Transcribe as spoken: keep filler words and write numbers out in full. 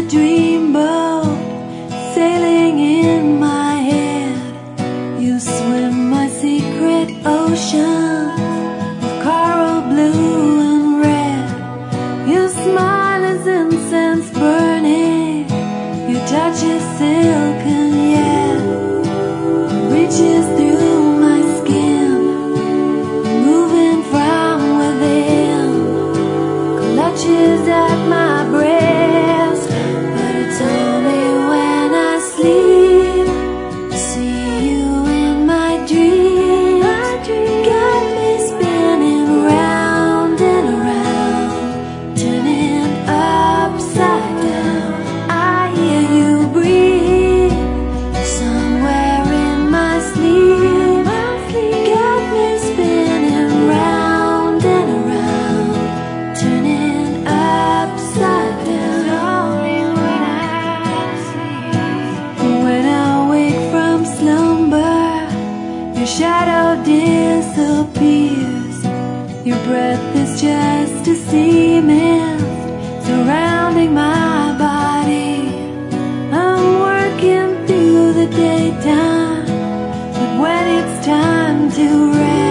dreamboat sailing in my head. You swim my secret ocean of coral blue and red. Your smile is incense burning, your touch is silk and yet reaches through my skin, moving from within, clutches at my breast. But it's only when I sleep to see you in my dreams. Got me spinning round and around, turning upside down. I hear you breathe somewhere in my sleep. Got me spinning round and around, turning upside down. Only when I sleep. When I wake from slumber, your shadow disappears. Your breath is just a sea mist surrounding my body. I'm working through the daytime, but when it's time to rest,